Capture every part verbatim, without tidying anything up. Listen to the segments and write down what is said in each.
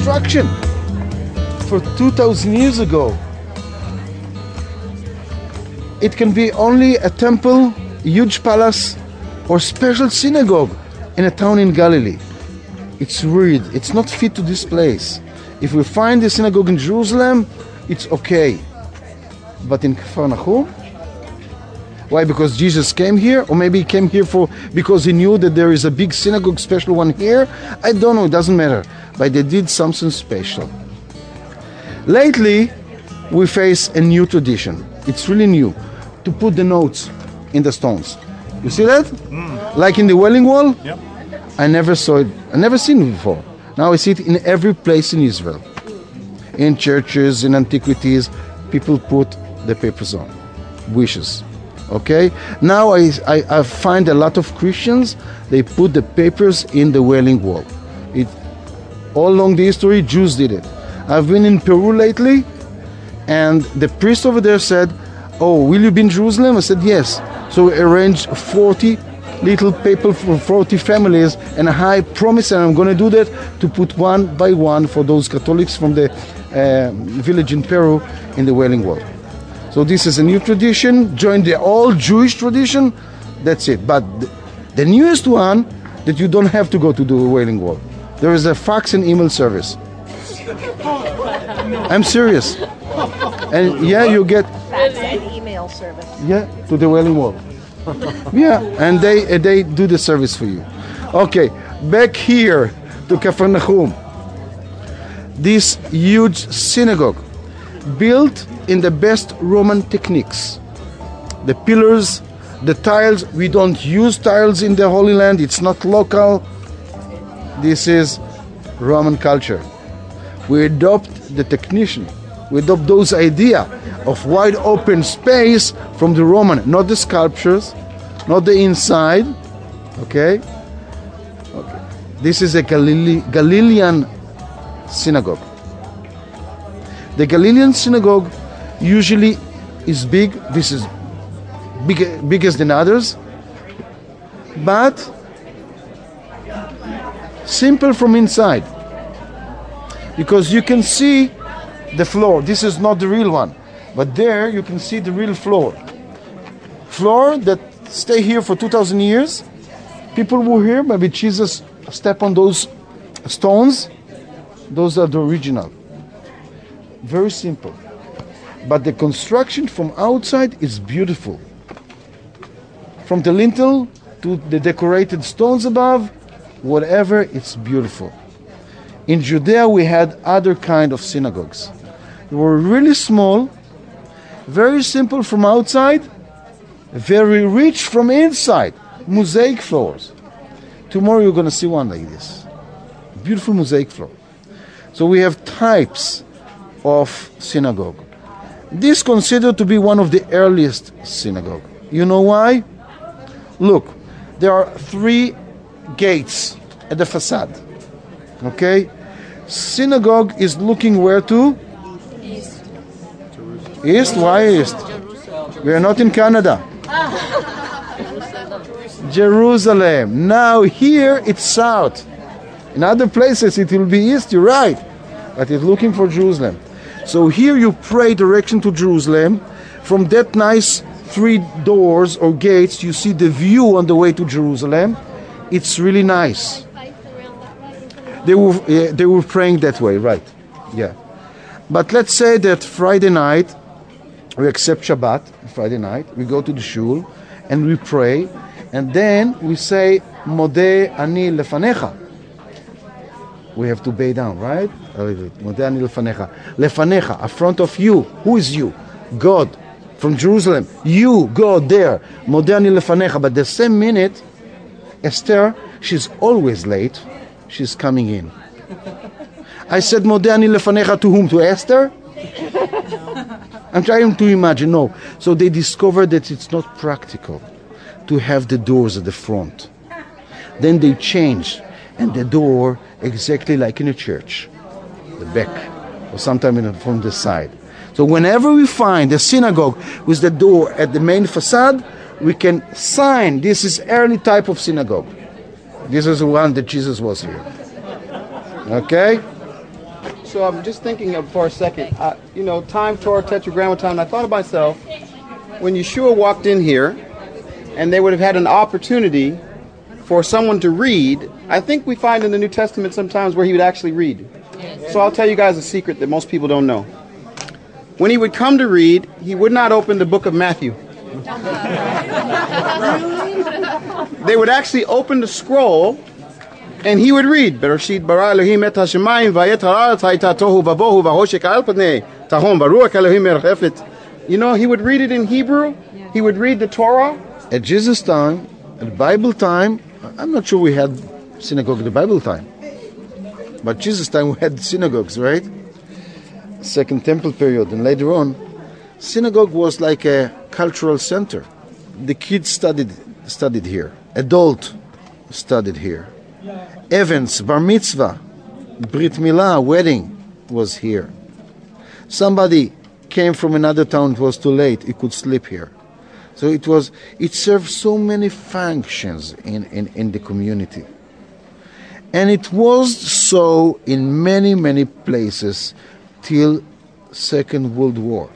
construction for two thousand years ago. It can be only a temple, huge palace, or special synagogue in a town in Galilee. It's weird. It's not fit to this place. If we find the synagogue in Jerusalem, it's okay. But in Capernaum, why? Because Jesus came here, or maybe he came here for because he knew that there is a big synagogue, special one here. I don't know. It doesn't matter. But they did something special. Lately, we face a new tradition. It's really new, to put the notes in the stones. You see that? Mm. Like in the Wailing Wall? Yep. I never saw it. I never seen it before. Now I see it in every place in Israel. In churches, in antiquities, people put the papers on. Wishes. Okay? Now I, I, I find a lot of Christians, they put the papers in the Wailing Wall. It, all along the history, Jews did it. I've been in Peru lately, and the priest over there said, "Oh, will you be in Jerusalem?" I said, "Yes." So we arranged forty little people for forty families, and I promise, and I'm going to do that, to put one by one for those Catholics from the uh, village in Peru in the Wailing Wall. So this is a new tradition, join the old Jewish tradition, that's it. But the, the newest one, that you don't have to go to the Wailing Wall. There is a fax and email service. I'm serious. And yeah, you get fax and email service. Yeah, to the Wailing Wall. Yeah, and they uh, they do the service for you. Okay, back here to Capernaum. This huge synagogue, built in the best Roman techniques. The pillars, the tiles. We don't use tiles in the Holy Land. It's not local. This is Roman culture. We adopt the technician. We adopt those idea of wide open space from the Roman, not the sculptures, not the inside. Okay? Okay. This is a Galile- Galilean synagogue. The Galilean synagogue usually is big. This is big, bigger than others, but simple from inside, because you can see the floor. This is not the real one, but there you can see the real floor. Floor that stay here for two thousand years. People were here, maybe Jesus stepped on those stones. Those are the original. Very simple. But the construction from outside is beautiful. From the lintel to the decorated stones above, whatever, it's beautiful. In Judea, we had other kind of synagogues. They were really small, very simple from outside, very rich from inside. Mosaic floors. Tomorrow you're going to see one like this. Beautiful mosaic floor. So we have types of synagogue. This is considered to be one of the earliest synagogue. You know why? Look, there are three gates at the facade. Okay? Synagogue is looking where to? East. East? Why east? We are not in Canada. Jerusalem. Now here it's south. In other places it will be east, you're right. But it's looking for Jerusalem. So here you pray direction to Jerusalem. From that nice three doors or gates, you see the view on the way to Jerusalem. It's really nice. They were, uh, they were praying that way, right? Yeah. But let's say that Friday night, we accept Shabbat, Friday night, we go to the shul, and we pray, and then we say, Modeh ani lefanecha. We have to bow down, right? Modeh ani lefanecha. Lefanecha, in front of you. Who is you? God. From Jerusalem. You, God, there. Modeh ani lefanecha. But the same minute, Esther, she's always late. She's coming in. I said, Modeh ani lefanecha to whom? To Esther? I'm trying to imagine. No. So they discovered that it's not practical to have the doors at the front. Then they changed, and the door exactly like in a church, the back, or sometimes from the side. So whenever we find a synagogue with the door at the main facade, we can sign this is early type of synagogue. This is the one that Jesus was here. Okay? so I'm just thinking of for a second. Uh, you know, time, Torah, Tetragrammaton. And I thought of myself when Yeshua walked in here, and they would have had an opportunity for someone to read. I think we find in the New Testament sometimes where he would actually read. So I'll tell you guys a secret that most people don't know. When he would come to read, he would not open the book of Matthew. They would actually open the scroll, and he would read. Bereshit bara Elohim et hashemayim vayet haaretz hayta tohu vavohu vahoshek al pnei tahom baruch Elohim merchefet. You know, he would read it in Hebrew. He would read the Torah. At Jesus' time, at Bible time, I'm not sure we had synagogue at the Bible time. But Jesus' time we had synagogues, right? Second Temple period, and later on, synagogue was like a cultural center. The kids studied studied here. Adult studied here. Events, bar mitzvah, brit milah, wedding was here. Somebody came from another town, it was too late, he could sleep here. So it was, it served so many functions in, in, in the community. And it was so in many, many places till Second World War.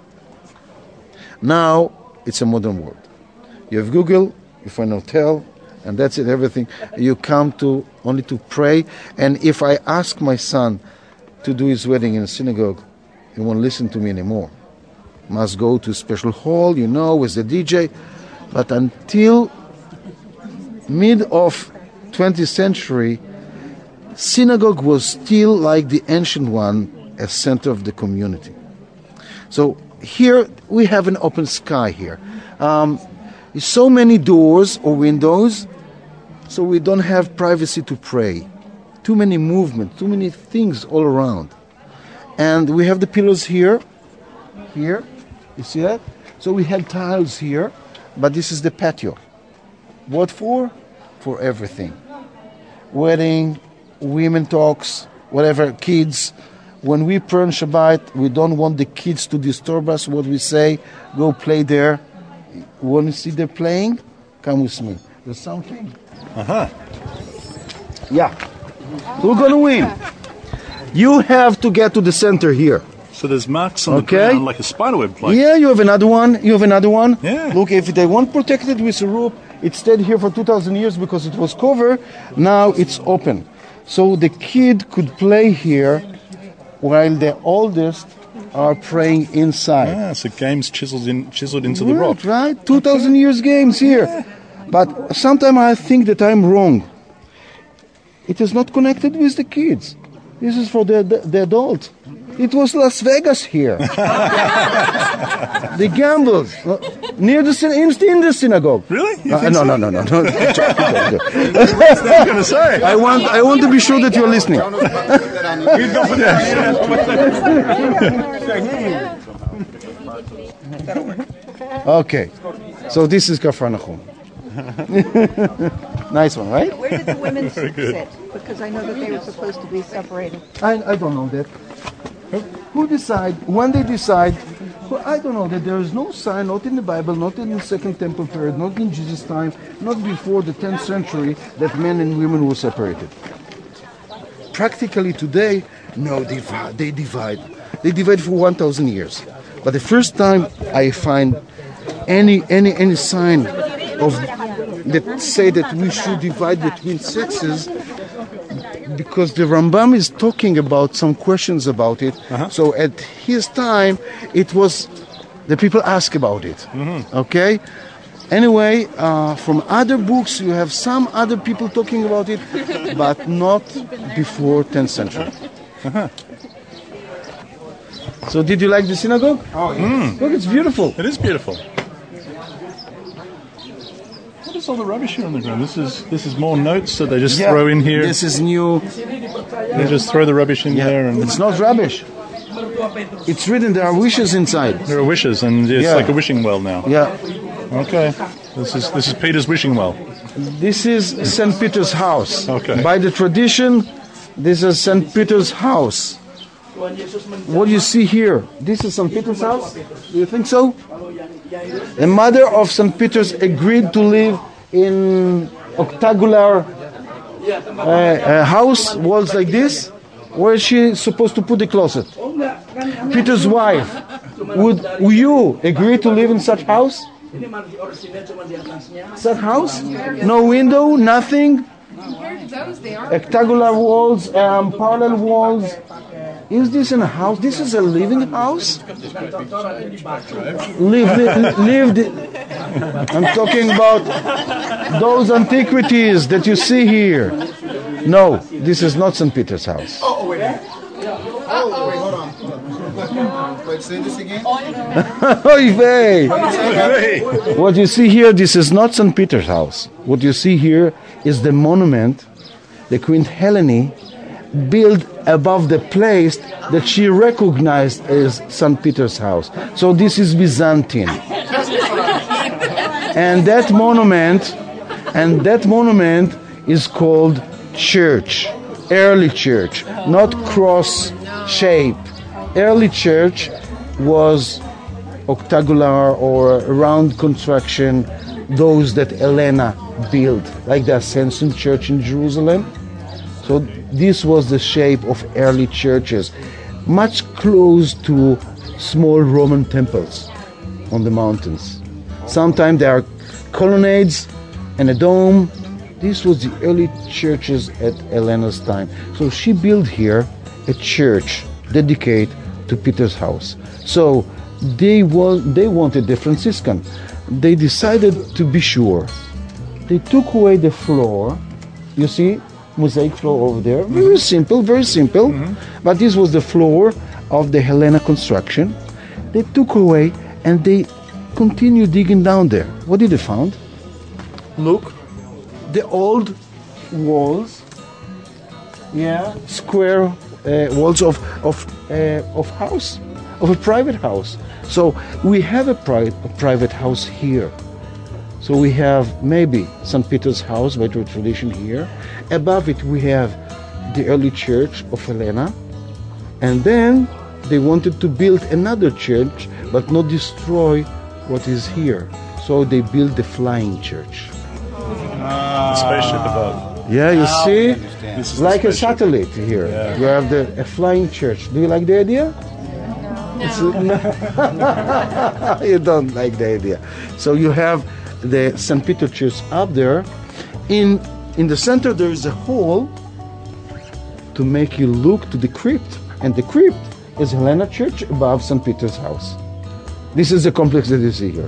Now it's a modern world. You have Google, you find a hotel, and that's it, everything. You come to only to pray. And if I ask my son to do his wedding in a synagogue, he won't listen to me anymore. Must go to a special hall, you know, with the D J. But until mid of twentieth century, synagogue was still like the ancient one, a center of the community. So here we have an open sky here. Um, so many doors or windows, so we don't have privacy to pray. Too many movement, too many things all around. And we have the pillars here, here, you see that? So we had tiles here, but this is the patio. What for? For everything. Wedding, women talks, whatever, kids. When we pray on Shabbat, we don't want the kids to disturb us. What we say, go play there. Want to see them playing? Come with me. There's something. Uh-huh. Yeah. Who's going to win? You have to get to the center here. So there's marks on Okay. the ground like a spiderweb. Like, Yeah, you have another one. You have another one. Yeah. Look, if they weren't protected with a rope, it stayed here for two thousand years because it was covered. Now it's open. So the kid could play here while the oldest are praying inside. Ah, so games chiseled in, chiseled into the Right, rock. right. two thousand years games here. But sometimes I think that I'm wrong. It is not connected with the kids. This is for the, the, the adult. It was Las Vegas here. The gambles. uh, Near the, syn- in, in the synagogue. Really? You Uh, think no, so? no, no, no, no. That's what I'm going to say. I want, I want to be sure that you're listening. You'd go for that. Okay. So this is Kafar Nahum. Nice one, right? Where did the women sit? good. Because I know that they were supposed to be separated. I, I don't know that. Who decide, when they decide, well, I don't know that there is no sign, not in the Bible, not in the Second Temple period, not in Jesus' time, not before the tenth century, that men and women were separated. Practically today, no, they divide. They divide, they divide for one thousand years. But the first time I find any any any sign of that say that we should divide between sexes, because the Rambam is talking about some questions about it. Uh-huh. So at his time, it was the people ask about it. Mm-hmm. Okay. Anyway, uh, from other books, you have some other people talking about it, but not before tenth century. Uh-huh. So, did you like the synagogue? Oh, yeah. Look, it's beautiful. It is beautiful. What is all the rubbish here on the ground? This is this is more notes that they just Yeah, throw in here. This is new. They just throw the rubbish in there, and It's not rubbish. It's written. There are wishes inside. there are wishes, and it's Yeah. like a wishing well now. Yeah. Okay. This is this is Peter's wishing well. This is Saint Peter's house. Okay. By the tradition, this is Saint Peter's house. What do you see here? This is Saint Peter's house? Do you think so? The mother of Saint Peter's agreed to live in octagonal uh, uh, house, walls like this. Where is she supposed to put the closet? Peter's wife. Would you agree to live in such house? Such house? No window, nothing? Octagonal walls, um, parallel walls. Is this a house? This is a living house? Lived, lived. I'm talking about those antiquities that you see here. No, this is not Saint Peter's house. Oh, wait. Oh, wait, hold on. Wait, say this again? Oy vey. What you see here, this is not Saint Peter's house. What you see here is the monument the Queen Helene built above the place that she recognized as Saint Peter's house. So this is Byzantine. And that monument, and that monument is called church, early church, not cross shape. Early church was octagonal or round construction, those that Helena built, like the Ascension Church in Jerusalem. So this was the shape of early churches, much close to small Roman temples on the mountains. Sometimes there are colonnades and a dome. This was the early churches at Helena's time. So she built here a church dedicated to Peter's house. So they was they wanted the Franciscan. They decided to be sure. They took away the floor. You see, mosaic floor over there. Very simple, very simple. Mm-hmm. But this was the floor of the Helena construction. They took away and they continued digging down there. What did they find? Look, the old walls, yeah, square uh, walls of of uh, of house, of a private house. So we have a, pri- a private house here. So we have maybe Saint Peter's house by tradition here. Above it we have the early church of Helena. And then they wanted to build another church but not destroy what is here. So they built the flying church. The spaceship above. Yeah, you Now see? I understand. This is the Like a spaceship. satellite here. Yeah. You have the a flying church. Do you like the idea? No. You don't like the idea. So you have the Saint Peter Church up there. In in the center there is a hole to make you look to the crypt. And the crypt is Helena Church above Saint Peter's house. This is the complex that you see here.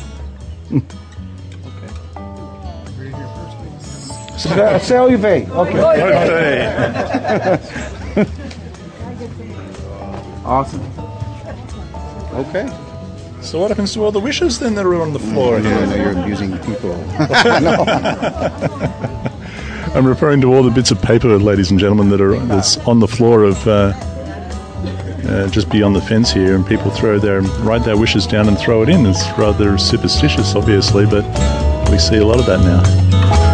So, so you pay. Okay. Okay. Awesome. Okay. So what happens to all the wishes then that are on the floor Yeah, I here? know you're abusing people. I'm referring to all the bits of paper, ladies and gentlemen, that are that's on the floor of uh, uh, just beyond the fence here, and people throw their write their wishes down and throw it in. It's rather superstitious, obviously, but we see a lot of that now.